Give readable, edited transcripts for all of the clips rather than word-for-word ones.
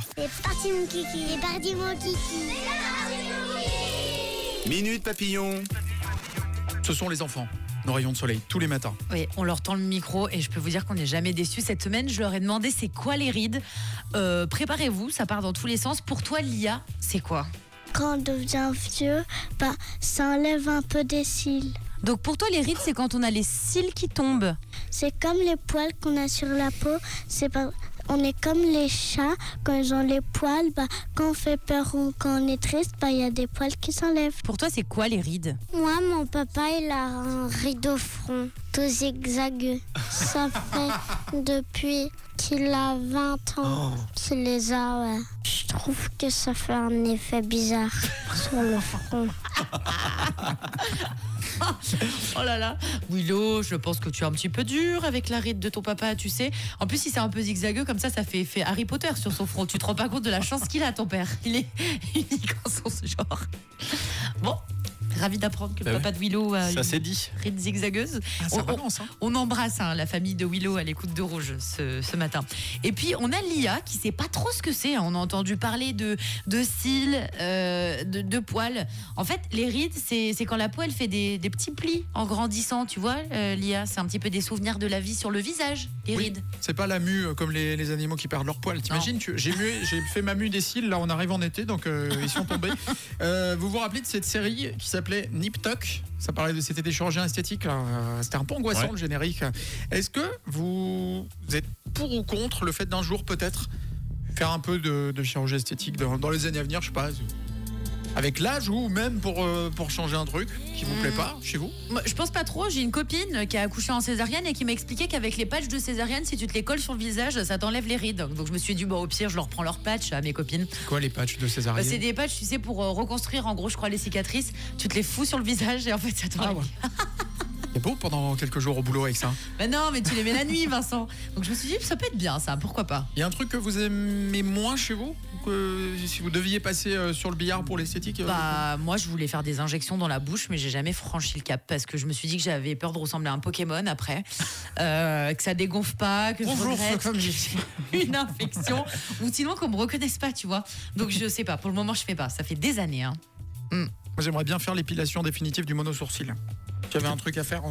C'est parti mon kiki, c'est parti mon kiki. Minute Papillon. Ce sont les enfants, nos rayons de soleil, tous les matins. Oui, on leur tend le micro et je peux vous dire qu'on n'est jamais déçus. Cette semaine, je leur ai demandé c'est quoi les rides. Préparez-vous, ça part dans tous les sens. Pour toi, Lia, c'est quoi ? Quand on devient vieux, ça enlève un peu des cils. Donc pour toi, les rides, c'est quand on a les cils qui tombent. C'est comme les poils qu'on a sur la peau. On est comme les chats, quand ils ont les poils, quand on fait peur ou quand on est triste, il y a des poils qui s'enlèvent. Pour toi, c'est quoi les rides ? Moi, mon papa, il a un rideau front, tout zigzagueux. Ça fait depuis qu'il a 20 ans qu'il les a, ouais. Je trouve que ça fait un effet bizarre sur le front. Oh là là, Willow, je pense que tu es un petit peu dur avec la ride de ton papa, tu sais. En plus, si c'est un peu zigzagueux comme ça fait effet Harry Potter sur son front. Tu te rends pas compte de la chance qu'il a, ton père. Il est unique en son genre. Bon, ravi d'apprendre que le papa de Willow a Ça une s'est dit. ride zigzagueuse. Ça balance, hein. On embrasse la famille de Willow à l'écoute de Rouge ce matin. Et puis, on a Lia qui sait pas trop ce que c'est. On a entendu parler de cils, de poils. En fait, les rides, c'est quand la peau, elle fait des petits plis en grandissant, tu vois, Lia. C'est un petit peu des souvenirs de la vie sur le visage, les rides. C'est pas la mue comme les animaux qui perdent leurs poils. T'imagines, j'ai fait ma mue des cils, là on arrive en été, donc ils sont tombés. Vous vous rappelez de cette série qui s'appelait Nip Tuck ? C'était des chirurgiens esthétiques, c'était un peu angoissant le générique. Est-ce que vous êtes pour ou contre le fait d'un jour peut-être faire un peu de chirurgie esthétique dans les années à venir, je sais pas, avec l'âge ou même pour changer un truc qui vous plaît pas chez vous ? Moi, je pense pas trop. J'ai une copine qui a accouché en césarienne et qui m'a expliqué qu'avec les patchs de césarienne, si tu te les colles sur le visage, ça t'enlève les rides. Donc je me suis dit, au pire, je leur prends leurs patchs à mes copines. C'est quoi les patchs de césarienne ? C'est des patchs, tu sais, pour reconstruire en gros, je crois, les cicatrices. Tu te les fous sur le visage et en fait, ça t'enlève. C'est beau pendant quelques jours au boulot avec ça. Non, mais tu les mets la nuit, Vincent. Donc je me suis dit, ça peut être bien, ça, pourquoi pas. Il y a un truc que vous aimez moins chez vous ? Que si vous deviez passer sur le billard pour l'esthétique Moi, je voulais faire des injections dans la bouche, mais j'ai jamais franchi le cap parce que je me suis dit que j'avais peur de ressembler à un Pokémon après, que ça dégonfle pas, que je regrette que j'ai une infection ou sinon qu'on me reconnaisse pas, tu vois. Donc je sais pas, pour le moment, je fais pas. Ça fait des années. Moi, j'aimerais bien faire l'épilation définitive du monosourcil. J'avais un truc à faire.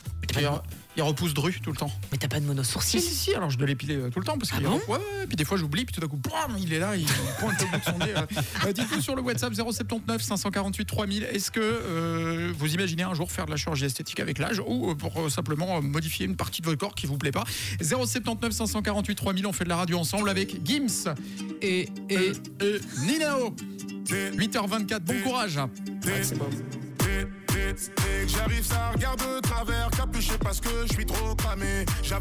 Il repousse dru tout le temps. Mais t'as pas de monosourcil ? Si, alors je dois l'épiler tout le temps. Parce bon ? Puis des fois j'oublie, puis tout d'un coup, bam, il est là, il pointe le bout de son nez. Dites-nous sur le WhatsApp 079 548 3000, est-ce que vous imaginez un jour faire de la chirurgie esthétique avec l'âge ou pour simplement modifier une partie de votre corps qui vous plaît pas ? 079 548 3000, on fait de la radio ensemble avec Gims et Ninao. 8h24, bon courage. C'est bon. J'arrive, ça regarde de travers, capuché parce que je suis trop cramé.